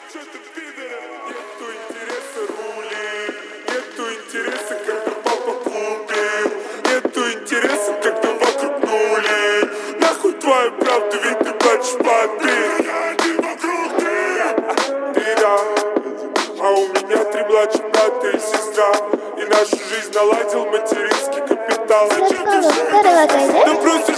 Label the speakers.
Speaker 1: Что ты, пидора? Нету интереса рули, нету интереса, когда папа купит, нету интереса, когда вокруг нули. Нахуй твою правду, ведь ты плачешь по обид. Один вокруг ты да, а у меня 3 младших брата и сестра. И нашу жизнь наладил материнский капитал. Зачем ты все это? Да просто